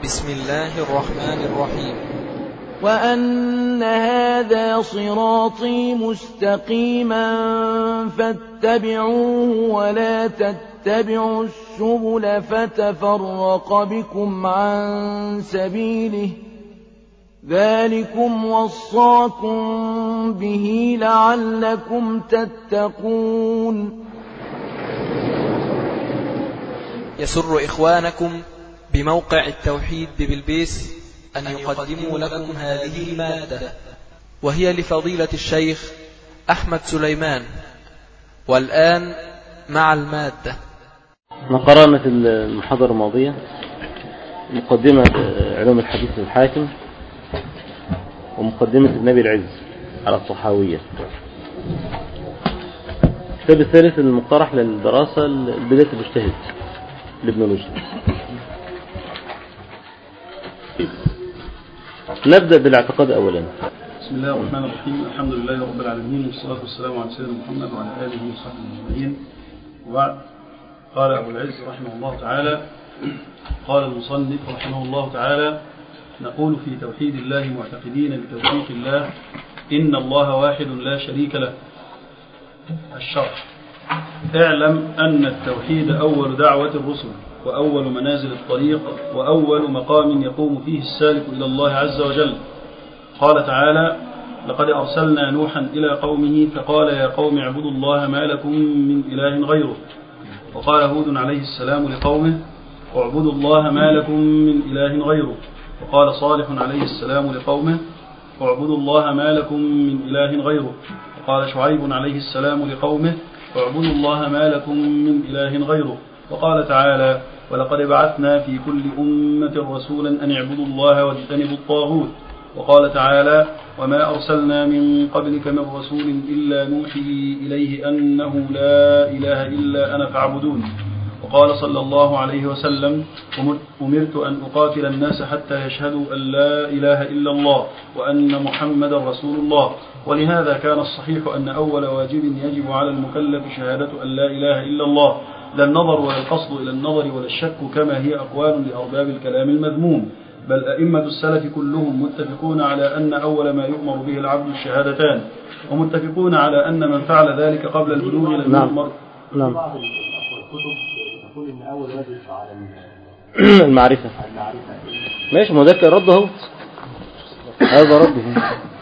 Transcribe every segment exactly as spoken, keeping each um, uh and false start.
بسم الله الرحمن الرحيم. وأن هذا صراطي مستقيما فاتبعوه ولا تتبعوا السبل فتفرق بكم عن سبيله ذلكم وصاكم به لعلكم تتقون. يسر إخوانكم بموقع التوحيد ببلبيس أن يقدموا لكم هذه المادة، وهي لفضيلة الشيخ أحمد سليمان. والآن مع المادة. قرأنا في المحاضرة الماضية مقدمة علوم الحديث للحاكم ومقدمة النبي العز على الطحاوية. الكتاب الثالث المقترح للدراسة البداية المجتهد لابن رشد. نبدأ بالاعتقاد أولا. بسم الله الرحمن الرحيم. الحمد لله رب العالمين، والصلاة والسلام على سيدنا محمد وعلى آله وصحبه أجمعين. وبعد، قال أبو العز رحمه الله تعالى: قال المصنف رحمه الله تعالى: نقول في توحيد الله معتقدين بتوفيق الله إن الله واحد لا شريك له. الشرح: اعلم أن التوحيد أول دعوة الرسل وأول منازل الطريق وأول مقام يقوم فيه السالك إلى الله عز وجل. قال تعالى: لقد أرسلنا نوحا إلى قومه فقال يا قوم اعبدوا الله ما لكم من إله غيره. وقال هود عليه السلام لقومه اعبدوا الله ما لكم من إله غيره. وقال صالح عليه السلام لقومه اعبدوا الله ما لكم من إله غيره. وقال شعيب عليه السلام لقومه اعبدوا الله ما لكم من إله غيره. وقال تعالى: ولقد بعثنا في كل أمة رسولا أن اعبدوا الله واجتنبوا الطاغوت. وقال تعالى: وما أرسلنا من قبلك من رسول إلا نوحي إليه أنه لا إله إلا أنا فاعبدون. وقال صلى الله عليه وسلم: أمرت أن أقاتل الناس حتى يشهدوا أن لا إله إلا الله وأن محمد رسول الله. ولهذا كان الصحيح أن أول واجب يجب على المكلف شهادة أن لا إله إلا الله، لا النظر ولا القصد إلى النظر ولا الشك كما هي أقوال لأرباب الكلام المذموم، بل أئمة السلف كلهم متفقون على أن أول ما يؤمر به العبد الشهادتان، ومتفقون على أن من فعل ذلك قبل البلوغ لم يؤمر. نعم. بعض الكتب تقول إن أول واجب على المعرفة. ماشي، ما ده رد اهو، هذا رده.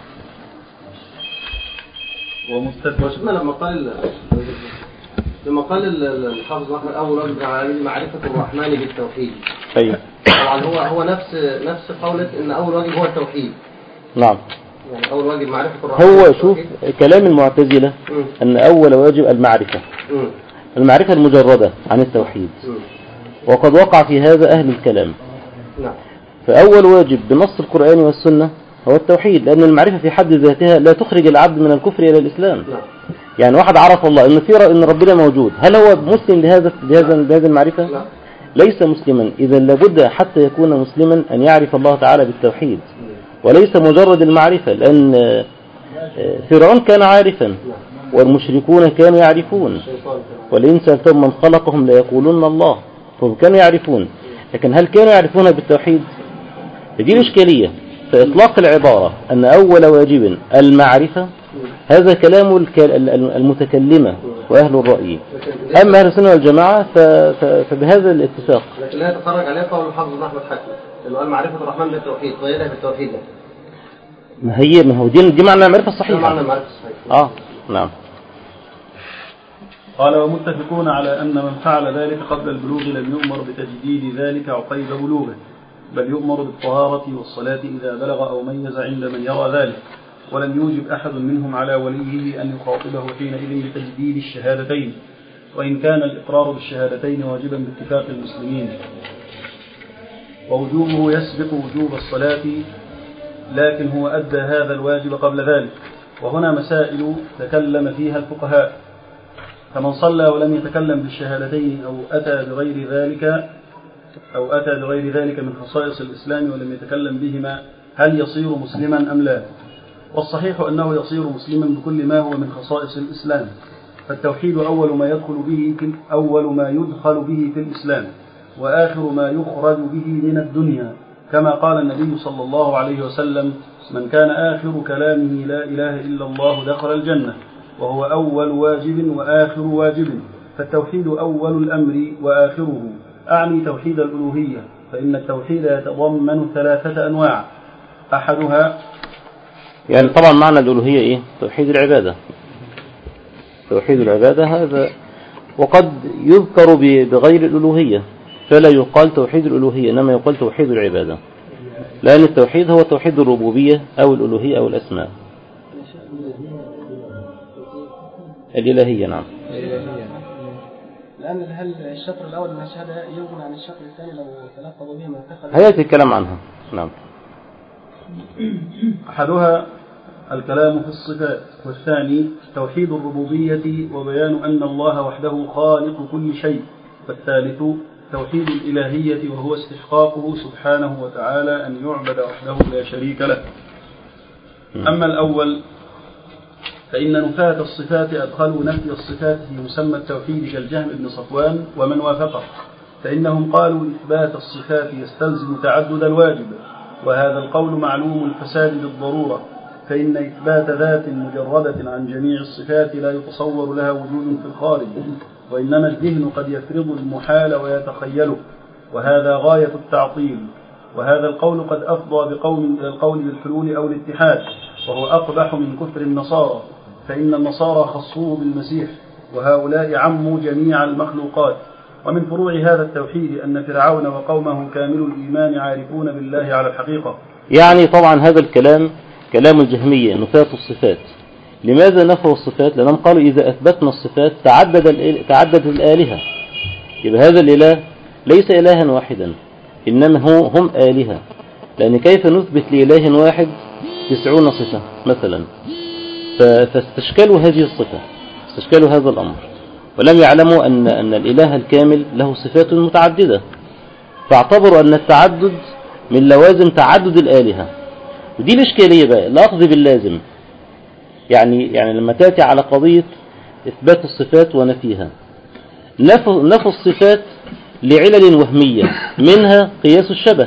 وشفنا لما قال لما قال الحافظ احمد اول واجب على معرفة الرحمن بالتوحيد. ايوه طبعا هو هو نفس نفس قولة ان اول واجب هو التوحيد. نعم. يعني اول واجب معرفة الرحمن. هو شوف كلام المعتزلة ان اول واجب المعرفة. م. المعرفة المجردة عن التوحيد. م. وقد وقع في هذا اهل الكلام. نعم. فاول واجب بنص القرآن والسنة هو التوحيد، لأن المعرفة في حد ذاتها لا تخرج العبد من الكفر إلى الإسلام. لا. يعني واحد عرف الله إن في إن ربنا موجود، هل هو مسلم لهذا لهذا بهذه المعرفة؟ لا. ليس مسلما. إذا لابد حتى يكون مسلما أن يعرف الله تعالى بالتوحيد، وليس مجرد المعرفة، لأن فرعون كان عارفا والمشركون كانوا يعرفون، ولئن سألتهم من خلقهم ليقولون الله، فكانوا يعرفون، لكن هل كانوا يعرفون بالتوحيد؟ دي الإشكالية. فإطلاق العبارة أن أول واجب المعرفة هذا كلام المتكلمة وأهل الرأي. أما أهل السنة والجماعة فبهذا الاتفاق. لكن لا يتخرج عليه قول الحافظ أحمد حاتم اللي قال معرفة الرحمن بالتوحيد، قيدها بالتوحيد. ما هي ما هو دي دي معنى المعرفة الصحيحة. معنى المعرفة الصحيحة. آه نعم. قال: ومتفقون على أن من فعل ذلك قبل البلوغ لم يؤمر بتجديد ذلك عقيب بلوغه، بل يؤمر بالطهارة والصلاة إذا بلغ أو ميز عند من يرى ذلك، ولم يوجب أحد منهم على وليه أن يخاطبه حينئذ بتجديد الشهادتين، وإن كان الإقرار بالشهادتين واجبا باتفاق المسلمين، ووجوبه يسبق وجوب الصلاة، لكن هو أدى هذا الواجب قبل ذلك. وهنا مسائل تكلم فيها الفقهاء، فمن صلى ولم يتكلم بالشهادتين أو أتى بغير ذلك أو أتى بغير ذلك من خصائص الإسلام ولم يتكلم بهما، هل يصير مسلما أم لا؟ والصحيح أنه يصير مسلما بكل ما هو من خصائص الإسلام، فالتوحيد أول ما يدخل به في أول ما يدخل به في الإسلام، وآخر ما يخرج به من الدنيا، كما قال النبي صلى الله عليه وسلم: من كان آخر كلامه لا إله إلا الله دخل الجنة، وهو أول واجب وآخر واجب، فالتوحيد أول الأمر وآخره. أعني توحيد الألوهية، فإن التوحيد يتضمن ثلاثة أنواع. أحدها يعني طبعا معنى الألوهية إيه؟ توحيد العبادة. توحيد العبادة هذا، وقد يذكر بغير الألوهية، فلا يقال توحيد الألوهية، إنما يقال توحيد العبادة، لأن التوحيد هو توحيد الربوبية أو الألوهية أو الأسماء. الإلهية نعم. لأن هل الشطر الأول من الشهادة يغني عن الشطر الثاني لو تلفظوا به ما اتخذ؟ هيأتي الكلام عنها. نعم. أحدها الكلام في الصفات، والثاني توحيد الربوبية وبيان أن الله وحده خالق كل شيء، والثالث توحيد الإلهية وهو استحقاقه سبحانه وتعالى أن يعبد وحده لا شريك له. أما الأول فإن نفاة الصفات أدخلوا نفي الصفات في مسمى التوحيد كالجهم بن صفوان ومن وافقه، فإنهم قالوا إثبات الصفات يستلزم تعدد الواجب، وهذا القول معلوم الفساد بالضرورة، فإن إثبات ذات مجردة عن جميع الصفات لا يتصور لها وجود في الخارج، وإنما الذهن قد يفرض المحال ويتخيله، وهذا غاية التعطيل. وهذا القول قد أفضى بقوم إلى القول بالحلول أو الاتحاد، وهو أقبح من كفر النصارى، فإن النصارى خصوه بالمسيح، وهؤلاء عموا جميع المخلوقات. ومن فروع هذا التوحيد أن فرعون وقومه كامل الإيمان عارفون بالله على الحقيقة. يعني طبعا هذا الكلام كلام الجهمية، نفاة الصفات. لماذا نفوا الصفات؟ لأنهم قالوا إذا أثبتنا الصفات تعدد تعدد الآلهة، يبقى هذا الإله ليس إلها واحدا، إنما هو هم آلهة، لأن كيف نثبت لإله واحد تسعون صفة مثلا؟ فاستشكلوا هذه الصفة، استشكلوا هذا الأمر، ولم يعلموا أن أن الإله الكامل له صفات متعددة، فاعتبروا أن التعدد من لوازم تعدد الآلهة. ودي الإشكالية بقى، الأخذ باللازم. يعني يعني لما تأتي على قضية إثبات الصفات ونفيها، نفوا نفوا الصفات لعلل وهمية، منها قياس الشبه،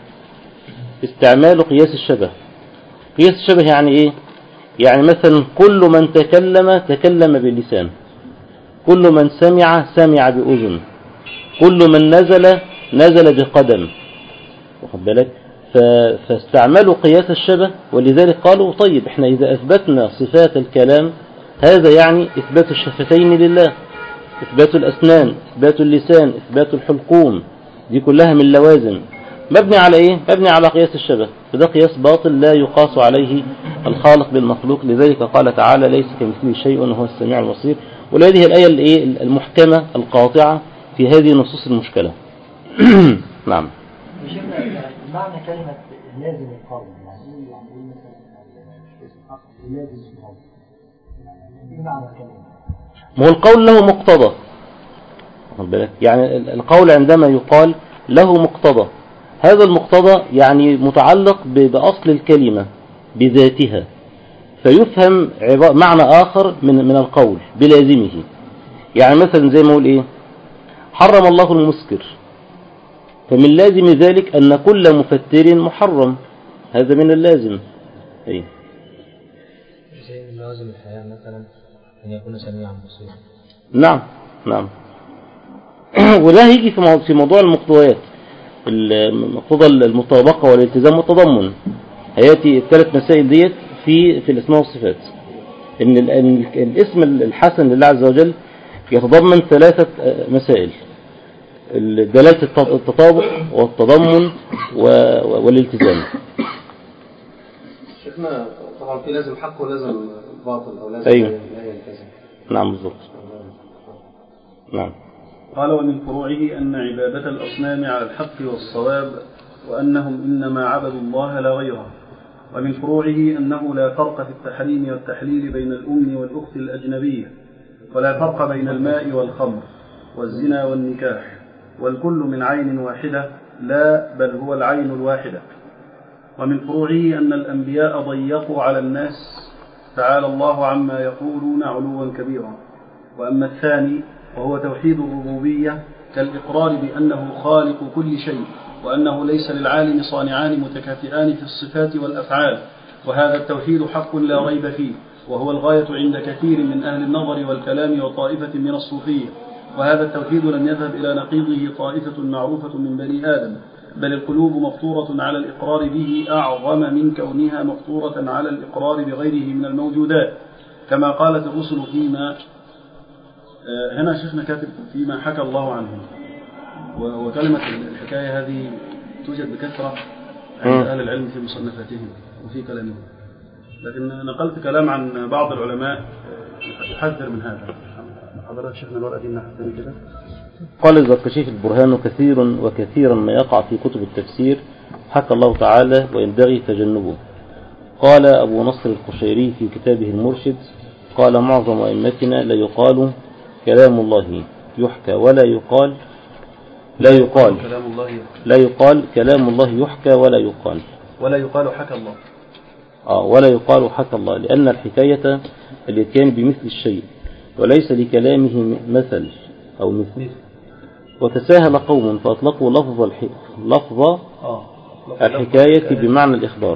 استعمال قياس الشبه. قياس الشبه يعني إيه؟ يعني مثلا كل من تكلم تكلم باللسان، كل من سمع سمع بأذن، كل من نزل نزل بقدم، واخد بالك؟ فاستعملوا قياس الشبه، ولذلك قالوا طيب احنا إذا أثبتنا صفات الكلام هذا يعني إثبات الشفتين لله، إثبات الأسنان، إثبات اللسان، إثبات الحلقوم، دي كلها من لوازم، مبني على إيه؟ مبني على قياس الشبه، فده قياس باطل لا يقاس عليه الخالق بالمخلوق. لذلك قال تعالى ليس كمثله شيء وهو السميع البصير. وهذه الآية الإيه المحكمة القاطعة في هذه النصوص المشكلة. نعم. معنى كلمة لازم القول يعني ايه؟ يعني ايه مثلا لازم القول؟ ايه معنى الكلمة؟ ما هو القول له مقتضى، واخد بالك؟ يعني القول عندما يقال له مقتضى، هذا المقتضى يعني متعلق بأصل الكلمة بذاتها، فيفهم معنى آخر من من القول بلازمه. يعني مثلا زي ما اقول ايه؟ حرم الله المسكر، فمن لازم ذلك أن كل مفتر محرم، هذا من اللازم. أي شيء من لوازم الحياة مثلا أن يكون سميعا بصيرا. نعم نعم. وده هيجي في في موضوع المقتضيات، مقتضى المطابقة والالتزام والتضمن، هياتي الثلاث مسائل ديت في في الاسماء والصفات. إن الاسم الحسن لله عز وجل يتضمن ثلاثة مسائل: دلالة التطابق والتضمن والالتزام. شيخنا طبعا في لازم حق ولازم باطل أو لازم أيوه. لا يلتزم. نعم بالضبط. نعم. قال ومن فروعه أن عبادة الأصنام على الحق والصواب، وأنهم إنما عبدوا الله لا غيره. ومن فروعه أنه لا فرق في التحريم والتحليل بين الأم والأخت الأجنبية، ولا فرق بين الماء والخمر والزنا والنكاح، والكل من عين واحدة، لا بل هو العين الواحدة. ومن فروعه أن الأنبياء ضيقوا على الناس، تعالى الله عما يقولون علوا كبيرا. وأما الثاني وهو توحيد الربوبية كالإقرار بأنه خالق كل شيء، وأنه ليس للعالم صانعان متكافئان في الصفات والأفعال، وهذا التوحيد حق لا ريب فيه، وهو الغاية عند كثير من أهل النظر والكلام وطائفة من الصوفية. وهذا التوحيد لم يذهب إلى نقيضه طائفة معروفة من بني آدم، بل القلوب مفطورة على الإقرار به أعظم من كونها مفطورة على الإقرار بغيره من الموجودات، كما قالت الرسل فيما هنا شيخنا كاتب فيما حكى الله عنه. وكلمة الحكاية هذه توجد بكثرة عند أهل العلم في مصنفاتهم وفي كلامهم، لكن نقلت كلام عن بعض العلماء يحذر من هذا. حضرتك شيخنا الورقة دي نحن كده. قال الزركشي في البرهان: كثير وكثيرا ما يقع في كتب التفسير حكى الله تعالى وينبغي تجنبه. قال أبو نصر القشيري في كتابه المرشد: قال معظم أئمتنا لا يقال كلام الله يحكى ولا يقال لا يقال لا يقال كلام الله يحكى ولا يقال ولا يقال حكى الله آه ولا يقال حكى الله، لأن الحكاية الاتيان بمثل الشيء وليس لكلامه مثل أو مثل. وتساهل قوم فأطلقوا لفظ الح... لفظ آه. الحكاية بمعنى الإخبار.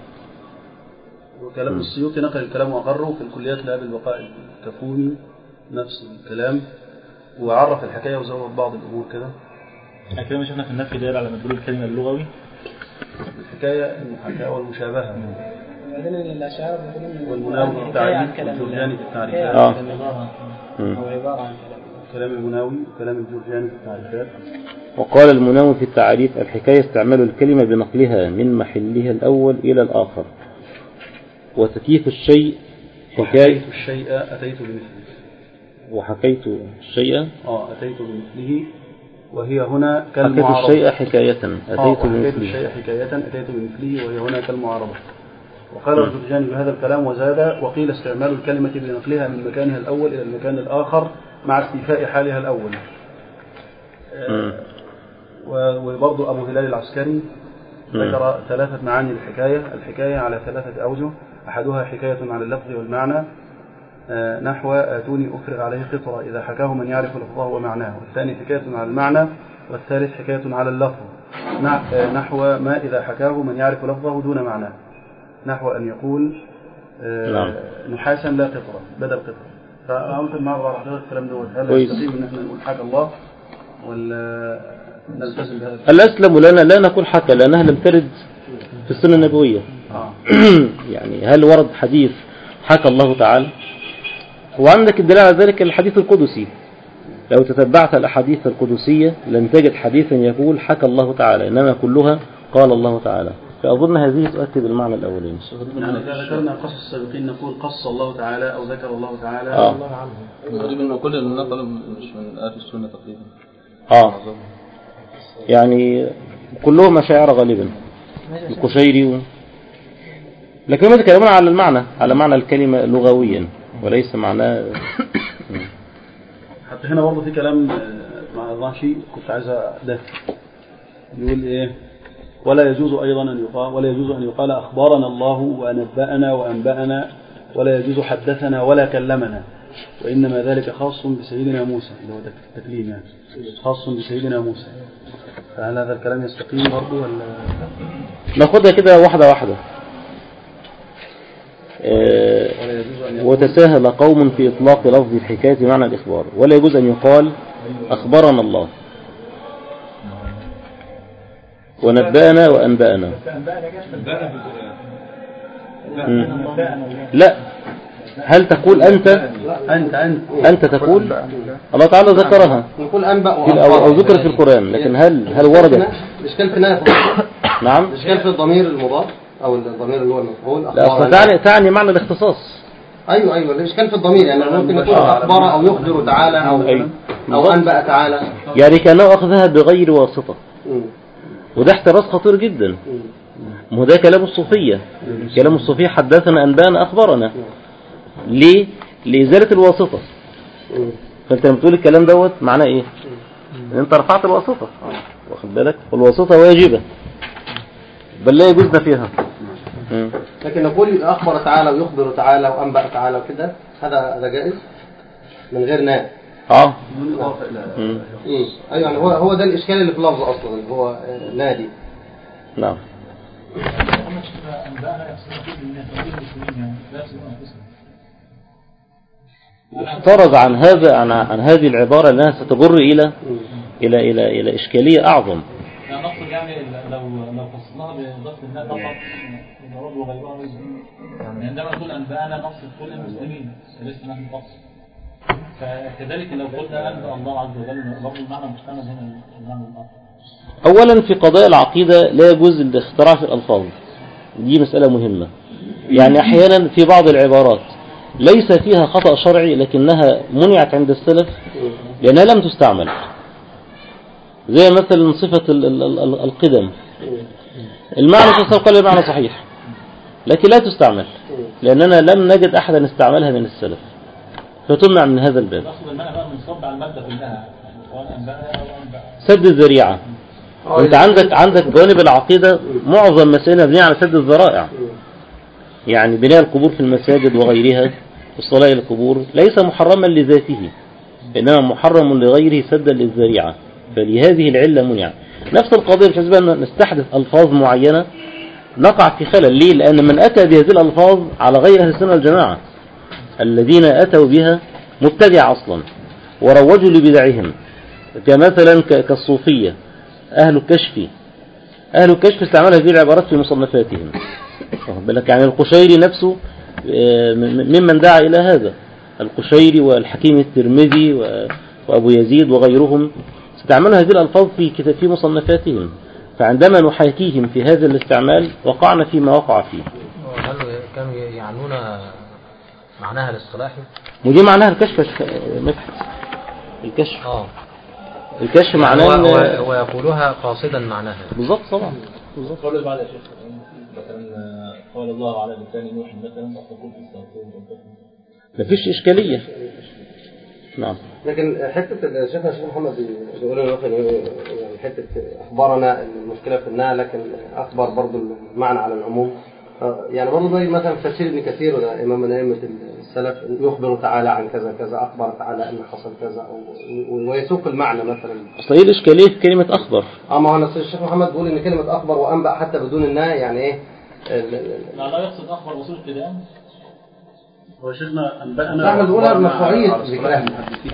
وكلام السيوطي نقل الكلام وأقره في الكليات لأبي البقاء الكفوني نفس الكلام، وعرف الحكاية وزود بعض الأمور كده. الكلام شفنا في النفي داير على مدلول الكلمة اللغوي. الحكاية المحاكاة والمشابهة. بعدين الأشعار والمناوي في التعريف والجرجاني في التعريفات. آه. هو عبارة عن كلام المناوي وكلام الجرجاني في التعريفات. وقال المناوي في التعريف: الحكاية استعمال الكلمة بنقلها من محلها الأول إلى الآخر، وتكييف الشيء حكاية. وحكيت الشيء أتيت بمثله. وحكيت الشيء آه أتيت بمثله، وهي هنا كالمعارضة. حكيت الشيء حكاية أتيت بمثله. الشيء حكاية أتيت بمثله، وهي هنا كالمعارضة. وقال الجرجاني بهذا الكلام وزاد: وقيل استعمال الكلمة بنقلها من مكانها الأول إلى المكان الآخر مع استيفاء حالها الأول. وبرضو أبو هلال العسكري ذكر ثلاثة معاني للحكاية. الحكاية على ثلاثة أوجه: أحدها حكاية على اللفظ والمعنى نحو آتوني أفرغ عليه قطرة إذا حكاه من يعرف لفظه ومعناه، والثاني حكاية على المعنى، والثالث حكاية على اللفظ نحو ما إذا حكاه من يعرف لفظه دون معناه، نحو أن يقول نحاسا لا قطرة بدل قطرة. فأمكن مع بعض حضرتك الكلام دوت، هل يستقيم إن احنا نقول حكى الله ولا نلتزم بهذا؟ الأسلم لنا لا نقول حكى، لأنها لم ترد في السنة النبوية. آه. يعني هل ورد حديث حكى الله تعالى؟ وعندك الدلالة على ذلك الحديث القدسي. لو تتبعت الأحاديث القدسية لن تجد حديثا يقول حكى الله تعالى، إنما كلها قال الله تعالى. فأظن هذه تؤكد المعنى الأولين. يعني إذا ذكرنا قصص السابقين نقول قص الله تعالى أو ذكر الله تعالى. آه. الله عنه. تقريبا إنه كل اللي نقل مش من آيات السنة تقريبا. آه. يعني كلهم أشاعرة غالبا. القشيري و... لكن ما تكلمون على المعنى، على معنى الكلمة لغويا وليس معناه. حتى هنا برضه في كلام مع الراشي كنت عايز أدافع. يقول إيه: ولا يجوز أيضا أن يقال ولا يجوز أن يقال أخبرنا الله وأنبأنا وأنبأنا، ولا يجوز حدثنا ولا كلمنا، وإنما ذلك خاص بسيدنا موسى، اللي هو التكليم يعني خاص بسيدنا موسى. فهل هذا الكلام يستقيم برضه ولا؟ ناخدها كده واحدة واحدة. آه وتساهل قوم في إطلاق لفظ الحكاية بمعنى الإخبار، ولا يجوز أن يقال أخبرنا الله ونبأنا وأنبأنا. لا، هل تقول أنت أنت أنت أنت تقول الله تعالى ذكرها نقول أنبأ أو, أو ذكر في القرآن، لكن هل هل وردت؟ الإشكال في النهاية. نعم، الإشكال في الضمير المضاف أو الضمير اللي هو المفعول. لا أصلا تعني تعني معنى الاختصاص. أيوة أيوة الإشكال في الضمير، يعني ممكن يكون أخبر أو يخبر تعالى أو أيوة. أو أنبأ تعالى، يعني كانوا أخذها بغير واسطة. م. وده احتراز خطير جدا. ما ده كلام الصوفية. كلام الصوفية حدثنا أنبأنا أخبرنا. ليه؟ لإزالة الواسطة. فأنت لما تقول الكلام دوت معناه إيه؟ إن أنت رفعت الواسطة، واخد بالك؟ والواسطة واجبة بل لا يجوزنا فيها. م. لكن نقول أخبر تعالى ويخبر تعالى وأنبأ تعالى وكده، هذا هذا جائز من غير ناء. اه بدون اضافه الى امم ايوه يعني هو هو ده الاشكال اللي في اللفظ اصلا اللي هو نادي. نعم. احترز عن هذا عن, عن هذه العبارة لأنها ستجر إلى إلى إلى إلى إشكالية أعظم. يعني نقصد يعني لو لو فصلناها بإضافة الناس فقط الرب وغيرها يعني عندما نقول أنبأنا نقصد كل المسلمين وليس نحن فقط. فكذلك لو قلنا أنبأ الله عز وجل برضه المعنى محتمل هنا المعنى الآخر. أولا في قضايا العقيدة لا يجوز الاختراع في الألفاظ، دي مسألة مهمة. يعني أحيانا في بعض العبارات ليس فيها خطأ شرعي لكنها منعت عند السلف لأنها لم تستعمل، زي مثلا صفة القدم، المعنى صحيح قال المعنى صحيح لكن لا تستعمل لأننا لم نجد أحدا استعملها من السلف فتمنع من هذا الباب. سد الذريعة، وانت عندك عندك جوانب العقيدة معظم مسائلها مبنية على سد الذرائع، يعني بناء القبور في المساجد وغيرها والصلاة إلى القبور ليس محرما لذاته إنما محرم لغيره سدا للذريعة، فلهذه العلة منع. نفس القضية مش حسبها أن نستحدث ألفاظ معينة نقع في خلل. ليه؟ لأن من أتى بهذه الألفاظ على غير أهل السنة والجماعة الذين أتوا بها مبتدع أصلا وروجوا لبدعهم، كمثلا كالصوفية أهل الكشف. أهل الكشف استعمل هذه العبارات في مصنفاتهم، بالك يعني القشيري نفسه ممن دعا إلى هذا، القشيري والحكيم الترمذي وأبو يزيد وغيرهم استعملوا هذه الألفاظ في في مصنفاتهم، فعندما نحاكيهم في هذا الاستعمال وقعنا فيما وقع فيه. هل كانوا يعنون معناها الاصطلاحي؟ ودي معناها الكشف مدحت الكشف اه الكشف يعني معناه هو ويقولها قاصدا معناها بالضبط طبعا. بالضبط. قول بعد يا شيخ مثلا قال الله على لسان نوح مثلا تقول في الصوت ما فيش إشكالية. نعم. لكن حتة الشيخ الشيخ محمد بيقول لنا يعني حتة أخبارنا المشكلة في النهى لكن أخبر برضو المعنى على العموم، يعني برضو زي مثلا في تفسير ابن كثير وده إمام من أئمة السلف يخبر تعالى عن كذا كذا، أخبر تعالى أن حصل كذا ويسوق المعنى مثلا. أصل إيه الإشكالية في كلمة أخبر؟ أه ما هو الشيخ محمد بيقول إن كلمة أخبر وأنبأ حتى بدون النهى يعني إيه؟ لا لا يقصد أخبر وصول ابتداء. هو شيخنا أنبأنا احنا بنقولها بمشروعية ذكرها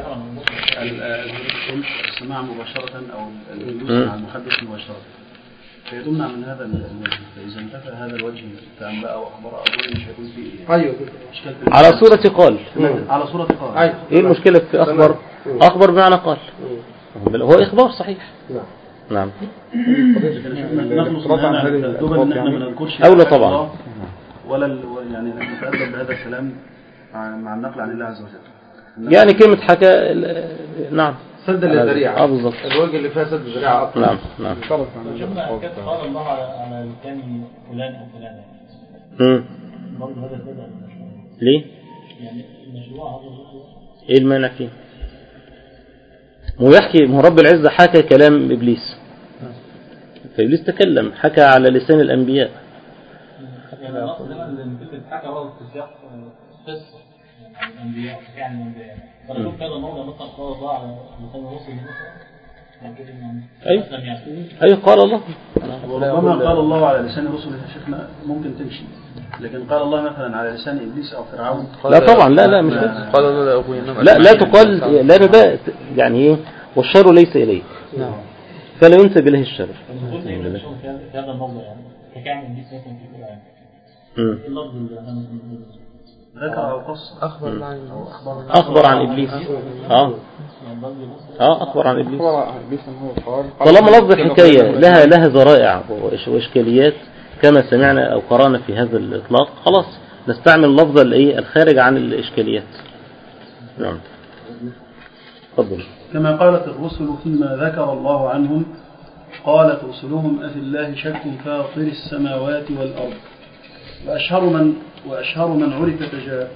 السماع مباشرة أو الجلوس مع المحدث مباشرة فيتمنع من هذا الوجه، فإذا انتفى هذا الوجه كأنبأ وأخبر أظن مش هيكون فيه أيوه على صورة قال. على صورة قال. أيوه. إيه المشكلة في أخبر؟ أخبر بمعنى قال، هو إخبار صحيح. نعم. نعم. نخلص من هذا الدول إن إحنا ما نذكرش أولى طبعا ولا يعني نتأدب بهذا الكلام مع النقل عن الله عز وجل. يعني كلمة حكى نعم سد الذريعة. اه بالظبط. الوجه اللي فيها سد الذريعة أكثر. نعم نعم. شفنا قال الله على على لسان فلان أو فلان. امم. برضه هذا بدأ. ليه؟ يعني المشروع هذا ايه المانع فيه؟ مو يحكي مو رب العزة حكى كلام إبليس، فإبليس تكلم حكى على لسان الأنبياء. يعني الأصل دائما إن كلمة حكى ورد في سياق قصة عن الأنبياء يعني الأنبياء. فنشوف كذا موضع مثلا قال الله على لسان الرسل مثلا. أيوه أيوه قال الله. وربما قال الله على لسان الرسل يا شيخنا ممكن تمشي، لكن قال الله مثلا على لسان إبليس أو فرعون لا طبعا لا لا مش قال لا لا تقال لا ده يعني إيه والشر ليس إليه فلا ينسب إليه الشر. في هذا الموضع يعني كان إبليس مثلا في القرآن. اللفظ اللي ذكر أو قص أخبر عن أخبر عن إبليس. آه آه أخبر عن إبليس. طالما لفظ حكاية لها لها ذرائع وإشكاليات كما سمعنا أو قرأنا في هذا الإطلاق خلاص نستعمل اللفظ الإيه الخارج عن الإشكاليات. نعم. تفضل. كما قالت الرسل فيما ذكر الله عنهم قالت رسلهم أفي الله شك فاطر السماوات والأرض وأشهر من وأشهر من عرف تجاهله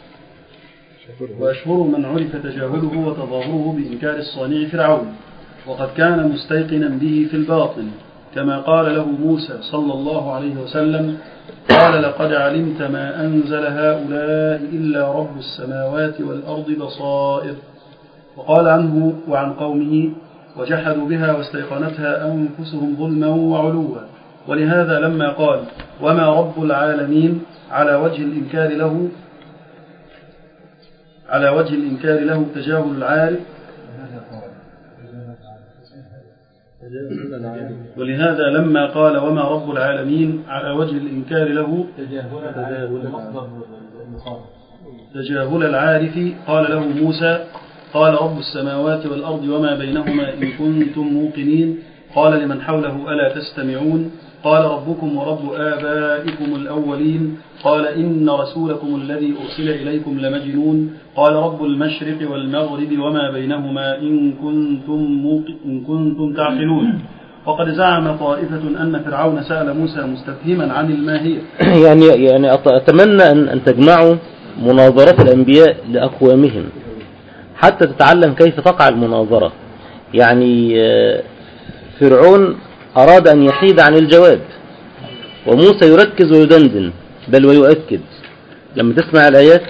وأشهر من عرف تجاهله وتظاهره بإنكار الصانع فرعون وقد كان مستيقنا به في الباطن كما قال له موسى صلى الله عليه وسلم قال لقد علمت ما أنزل هؤلاء إلا رب السماوات والأرض بصائر وقال عنه وعن قومه وجحدوا بها واستيقنتها أنفسهم ظلما وعلوا. ولهذا لما قال وما رب العالمين على وجه الإنكار له على وجه الإنكار له تجاهل العارف ولهذا لما قال وما رب العالمين على وجه الإنكار له تجاهل العارف قال له موسى قال رب السماوات والأرض وما بينهما إن كنتم موقنين قال لمن حوله ألا تستمعون قال ربكم ورب آبائكم الأولين قال إن رسولكم الذي أرسل إليكم لمجنون قال رب المشرق والمغرب وما بينهما إن كنتم, إن كنتم تعقلون. وقد زعم طائفة أن فرعون سأل موسى مستفهما عن الماهية. يعني يعني أتمنى أن أن تجمعوا مناظرات الأنبياء لأقوامهم حتى تتعلم كيف تقع المناظرة. يعني فرعون أراد أن يحيد عن الجواب وموسى يركز ويدندن بل ويؤكد. لما تسمع الآيات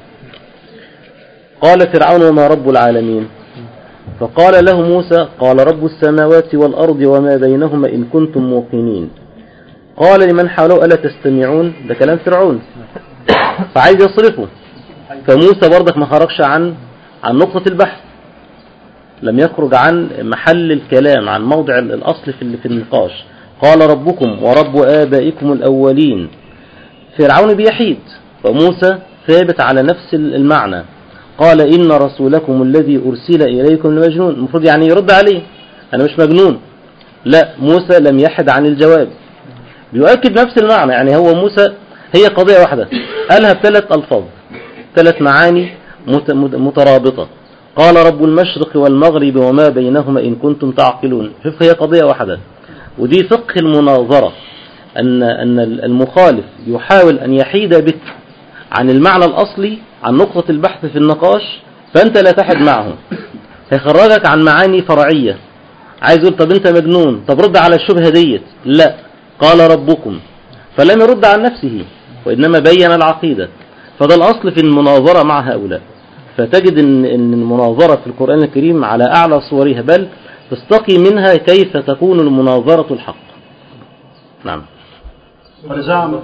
قال فرعون وما رب العالمين فقال له موسى قال رب السماوات والأرض وما بينهما إن كنتم موقنين قال لمن حوله ألا تستمعون. ده كلام فرعون فعايز يصرفه. فموسى برضك ما خرجش عن عن نقطة البحث، لم يخرج عن محل الكلام عن موضع الأصل في في النقاش. قال ربكم ورب آبائكم الأولين. فرعون بيحيد وموسى ثابت على نفس المعنى. قال إن رسولكم الذي أرسل إليكم لمجنون. المفروض يعني يرد عليه أنا مش مجنون. لا، موسى لم يحد عن الجواب، بيؤكد نفس المعنى. يعني هو موسى هي قضية واحدة قالها بثلاث ألفاظ، ثلاث معاني مترابطة. قال رب المشرق والمغرب وما بينهما إن كنتم تعقلون. شوف هي قضية واحدة. ودي فقه المناظرة، أن أن المخالف يحاول أن يحيد بك عن المعنى الأصلي عن نقطة البحث في النقاش فأنت لا تحد معه، هيخرجك عن معاني فرعية. عايز يقول طب أنت مجنون، طب رد على الشبهة ديت. لا، قال ربكم، فلم يرد عن نفسه وإنما بين العقيدة. فده الأصل في المناظرة مع هؤلاء. فتجد أن المناظرة في القرآن الكريم على أعلى صورها، بل تستقي منها كيف تكون المناظرة الحق. نعم. فرزعم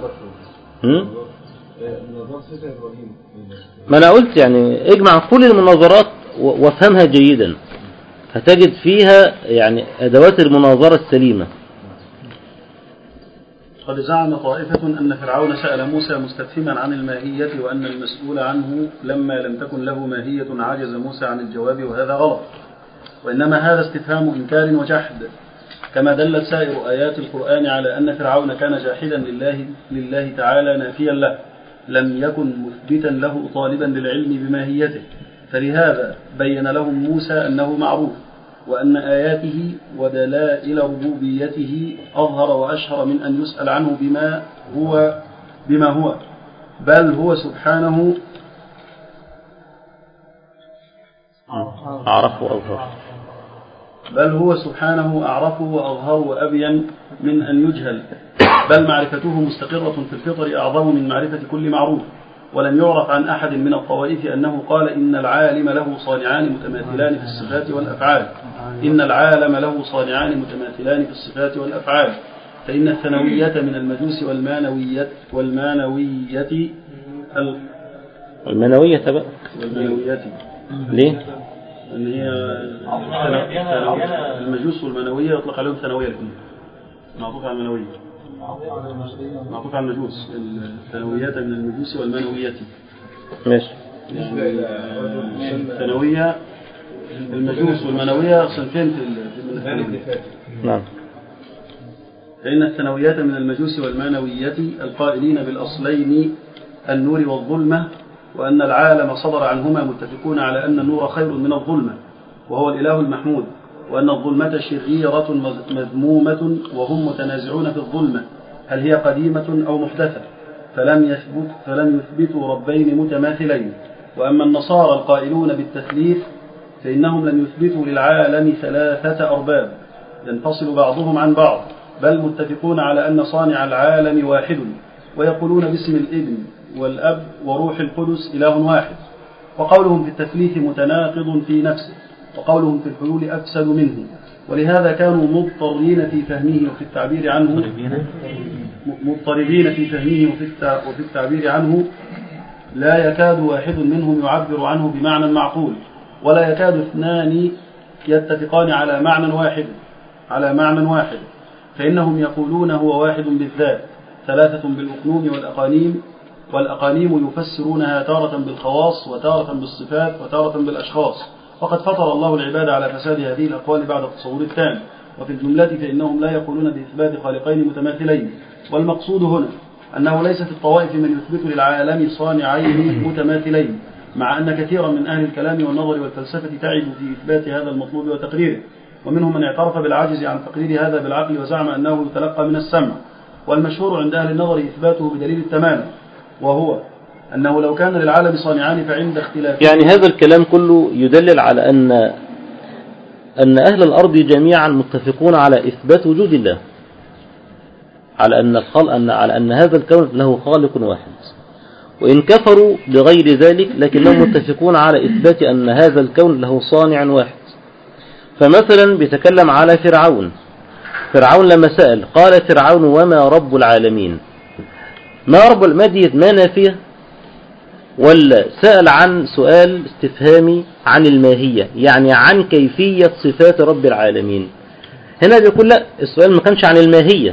ما أنا قلت يعني اجمع كل المناظرات وافهمها جيدا، فتجد فيها يعني أدوات المناظرة السليمة. قد زعم طائفة أن فرعون سأل موسى مستفهما عن الماهية وأن المسؤول عنه لما لم تكن له ماهية عجز موسى عن الجواب، وهذا غلط، وإنما هذا استفهام إنكار وجحد، كما دلت سائر آيات القرآن على أن فرعون كان جاحدا لله, لله تعالى نافيا له، لم يكن مثبتا له طالبا للعلم بماهيته. فلهذا بين لهم موسى أنه معروف، وأن آياته ودلائل ربوبيته أظهر وأشهر من أن يسأل عنه بما هو بما هو بل هو سبحانه أعرف وأظهر بل هو سبحانه أعرف وأظهر وأبين من أن يجهل، بل معرفته مستقرة في الفطر أعظم من معرفة كل معروف. ولم يعرف عن أحد من الطوائف أنه قال إن العالم له صانعان متماثلان في الصفات والأفعال إن العالم له صانعان متماثلان في الصفات والأفعال فإن الثانوية من المجوس والمانوية والمانوية المانوية بقى والمانوية ليه؟ أن هي المجوس والمانوية يطلق عليهم ثانوية الاثنين، معطوف على المانوية، معطوف على المجوس، الثانويات من المجوس والمانوية. ماشي. يعني الثانوية المجوس والمانوية صنفين في الثانوية. نعم. فإن الثانويات من المجوس والمانوية القائلين بالأصلين النور والظلمة، وأن العالم صدر عنهما متفقون على أن النور خير من الظلمة وهو الإله المحمود، وأن الظلمة شريرة مذمومة، وهم متنازعون في الظلمة هل هي قديمة أو محدثة، فلم يثبت فلم يثبتوا ربين متماثلين. وأما النصارى القائلون بالتثليث فإنهم لم يثبتوا للعالم ثلاثة أرباب ينفصل بعضهم عن بعض، بل متفقون على أن صانع العالم واحد، ويقولون باسم الابن والأب وروح القدس إله واحد. وقولهم في التثليث متناقض في نفسه، وقولهم في الحلول أفسد منه، ولهذا كانوا مضطرين في فهمه وفي التعبير عنه مضطربين في فهمه وفي التعبير عنه لا يكاد واحد منهم يعبر عنه بمعنى معقول، ولا يكاد اثنان يتفقان على معنى واحد على معنى واحد فإنهم يقولون هو واحد بالذات، ثلاثة بالأقنوم والأقانيم، والأقانيم يفسرونها تارة بالخواص وتارة بالصفات وتارة بالأشخاص، وقد فطر الله العباد على فساد هذه الأقوال بعد التصور التام. وفي الجملة فإنهم لا يقولون بإثبات خالقين متماثلين، والمقصود هنا أنه ليس في الطوائف من يثبت للعالم صانعين متماثلين، مع أن كثيرا من أهل الكلام والنظر والفلسفة تعب في إثبات هذا المطلوب وتقريره، ومنهم من اعترف بالعجز عن تقرير هذا بالعقل وزعم أنه يتلقى من السمع. والمشهور عند أهل النظر إثباته بدليل التمام، وهو أنه لو كان للعالم صانعان فعند اختلاف يعني هذا الكلام كله يدلل على أن أن أهل الأرض جميعا متفقون على إثبات وجود الله، على أن الخلق أن على أن هذا الكون له خالق واحد، وإن كفروا بغير ذلك لكنهم متفقون على إثبات أن هذا الكون له صانع واحد. فمثلا بيتكلم على فرعون فرعون لما سأل قال فرعون وما رب العالمين، ما رب ما دي ما نافية، ولا سأل عن سؤال استفهامي عن الماهية، يعني عن كيفية صفات رب العالمين. هنا بيقول لا، السؤال ما كانش عن الماهية،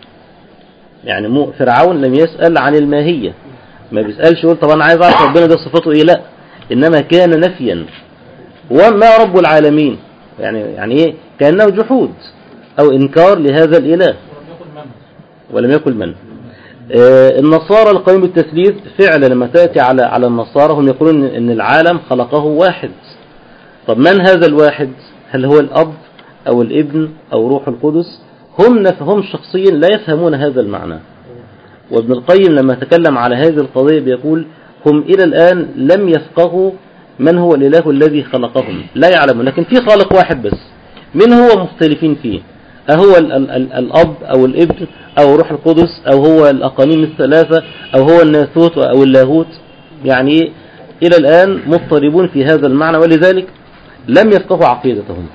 يعني مو فرعون لم يسأل عن الماهية، ما بيسألش يقول طب أنا عايز أعرف ربنا ده صفاته إيه، لا، إنما كان نفيا. وما رب العالمين يعني يعني إيه؟ كأنه جحود أو إنكار لهذا الإله ولم يكن من. آه النصارى القائمين بالتثليث فعلا لما تأتي على على النصارى هم يقولون إن العالم خلقه واحد. طب من هذا الواحد؟ هل هو الأب أو الابن أو روح القدس؟ هم نفهم شخصيا لا يفهمون هذا المعنى. وابن القيم لما تكلم على هذه القضية بيقول هم إلى الآن لم يفقهوا من هو الإله الذي خلقهم، لا يعلمون، لكن في خالق واحد بس، من هو مختلفين فيه، أهو ال ال ال الأب أو الابن أو روح القدس أو هو الأقانيم الثلاثة أو هو الناثوت أو اللاهوت، يعني إلى الآن مضطربون في هذا المعنى، ولذلك لم يفقهوا عقيدتهم.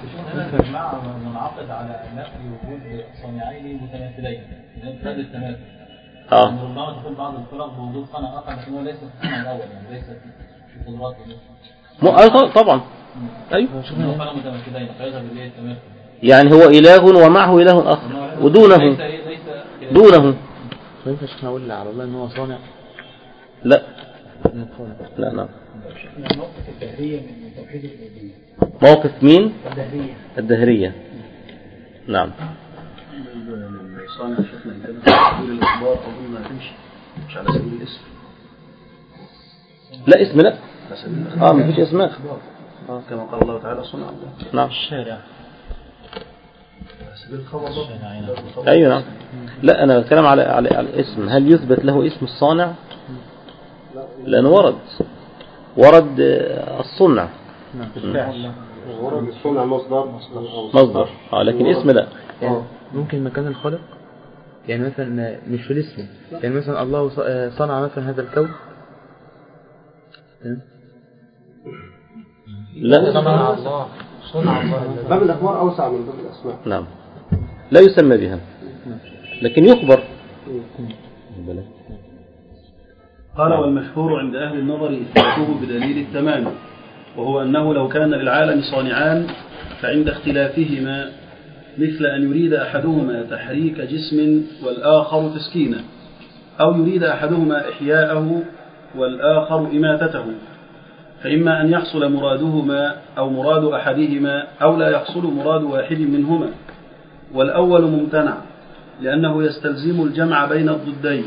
منعقد على نفي وجود صانعين متماثلين، هذا التماثل. اه ربما تقول بعض الفرق بوجود صانع آخر لكنه ليس في الصانع الأول، يعني ليس في قدراته. مو طبعا أيوه صانع متماثلين فيذهب إليه التماثل. يعني هو إله ومعه إله آخر ودونه دونه. ما ينفعش نقول على الله إن هو صانع؟ لا لا نعم. موقف الدهرية من توحيد الألوهية. موقف مين؟ الدهرية. الدهرية نعم. صانع شفنا إن كانت تقول الإخبار أظن ما تمشي مش على سبيل الاسم. لا اسم لا. اه ما فيش اسماء. اه كما قال الله تعالى صنع الله. نعم. الشارع. سبيل الخبر. ايوه نعم. لا انا بتكلم على على على الاسم، هل يثبت له اسم الصانع؟ لأنه ورد ورد الصنع. نعم. ورد الصنع مصدر مصدر اه لكن اسم لا. يعني ممكن مكان الخالق، يعني مثلا مش في الاسم، يعني مثلا الله صنع مثلا هذا الكون. لا صنع الله صنع الله. باب الأخبار أوسع من باب الأسماء. نعم لا يسمى بها لكن يخبر. قال والمشهور عند أهل النظر إثباته بدليل التمام، وهو أنه لو كان للعالم صانعان فعند اختلافهما مثل أن يريد أحدهما تحريك جسم والآخر تسكينه، أو يريد أحدهما إحياءه والآخر إماتته، فإما أن يحصل مرادهما أو مراد أحدهما أو لا يحصل مراد واحد منهما، والأول ممتنع لأنه يستلزم الجمع بين الضدين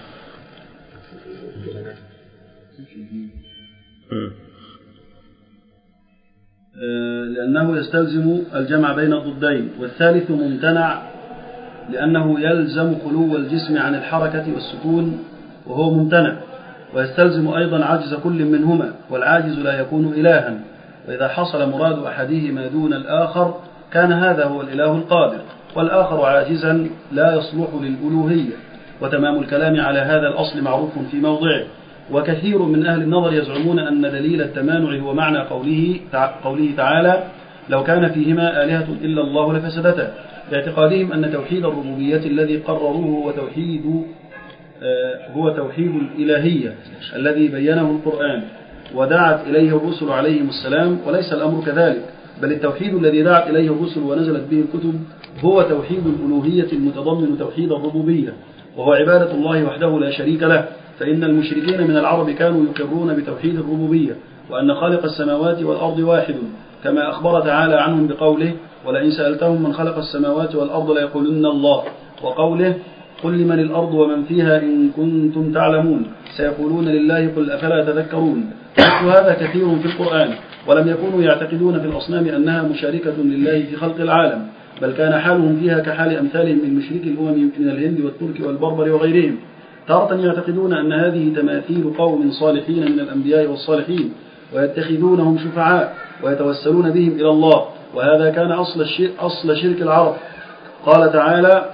لأنه يستلزم الجمع بين الضدين والثالث ممتنع لأنه يلزم خلو الجسم عن الحركة والسكون وهو ممتنع، ويستلزم أيضا عجز كل منهما، والعاجز لا يكون إلها، وإذا حصل مراد أحدهما دون الآخر كان هذا هو الإله القادر، والآخر عاجزا لا يصلح للألوهية. وتمام الكلام على هذا الأصل معروف في موضعه، وكثير من أهل النظر يزعمون أن دليل التمانع هو معنى قوله قوله تعالى لو كان فيهما آلهة إلا الله لفسدتا، باعتقادهم أن توحيد الربوبية الذي قرروه هو توحيد هو توحيد الإلهية الذي بينه القرآن ودعت إليه الرسل عليهم السلام، وليس الأمر كذلك، بل التوحيد الذي دعت إليه الرسل ونزلت به الكتب هو توحيد الألوهية المتضمن توحيد الربوبية، وهو عبادة الله وحده لا شريك له. فإن المشركين من العرب كانوا يقرون بتوحيد الربوبية وأن خالق السماوات والأرض واحد، كما أخبر تعالى عنهم بقوله ولئن سألتهم من خلق السماوات والأرض ليقولن الله، وقوله قل لمن الأرض ومن فيها إن كنتم تعلمون سيقولون لله قل أفلا تذكرون. مثل هذا كثير في القرآن، ولم يكونوا يعتقدون في الأصنام أنها مشاركة لله في خلق العالم، بل كان حالهم فيها كحال أمثالهم من مشركي الأمم من الهند والترك والبربر وغيرهم. تارة يعتقدون أن هذه تماثيل قوم صالحين من الأنبياء والصالحين ويتخذونهم شفعاء ويتوسلون بهم إلى الله، وهذا كان أصل الشرك, أصل شرك العرب. قال تعالى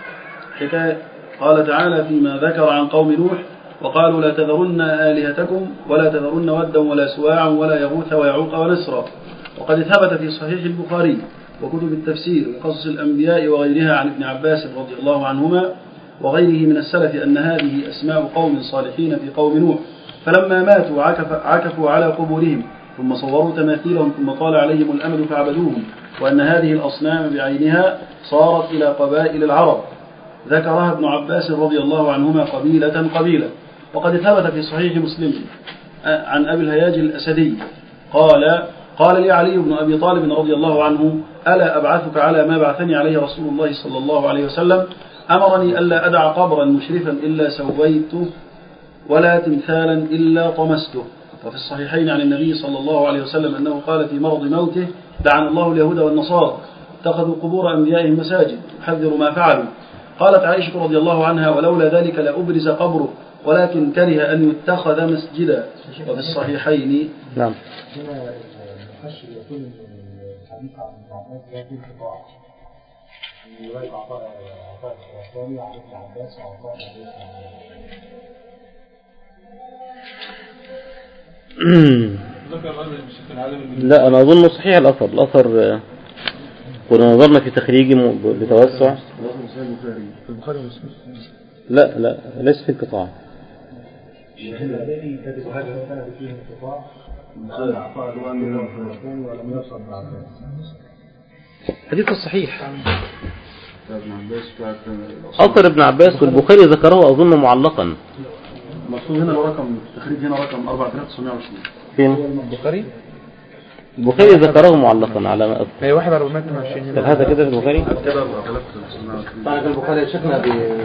حكاية قال تعالى فيما ذكر عن قوم نوح وقالوا لا تذرن آلهتكم ولا تذرن ودا ولا سواعا ولا يغوث ويعوق ونسرا. وقد ثبت في صحيح البخاري وكتب التفسير وقصص الأنبياء وغيرها عن ابن عباس رضي الله عنهما وغيره من السلف أن هذه أسماء قوم صالحين في قوم نوح، فلما ماتوا عكف عكفوا على قبورهم ثم صوروا تماثيلهم ثم طال عليهم الأمد فعبدوهم، وأن هذه الأصنام بعينها صارت إلى قبائل العرب، ذكرها ابن عباس رضي الله عنهما قبيلة قبيلة. وقد ثبت في صحيح مسلم عن أبي الهياج الأسدي قال قال لي علي بن أبي طالب رضي الله عنه ألا أبعثك على ما بعثني عليه رسول الله صلى الله عليه وسلم، أمرني ألا أدع قبرا مشرفا إلا سويته ولا تمثالا إلا طمسته. وفي الصحيحين عن النبي صلى الله عليه وسلم أنه قال في مرض موته لعن الله اليهود والنصارى اتخذوا قبور أنبيائهم مساجد يحذر ما فعلوا. قالت عائشة رضي الله عنها ولولا ذلك لأبرز قبره ولكن كره أن يتخذ مسجدا. وفي الصحيحين نعم لا أنا أظن صحيح الأثر الأثر كنا نظرنا في تخريجه بتوسع. لا لا ليس في انقطاع. حديث الصحيح أثر ابن عباس والبخاري ذكره أظن معلقا. مكتوب هنا الرقم التخريج هنا رقم أربعة آلاف وتسعمائة وعشرين. فين البخاري؟ البخاري ذكره معلقا على ما أذكر. هي واحد أربعمائة وعشرين. طب هذا كده في البخاري؟ طيب البخاري شكلها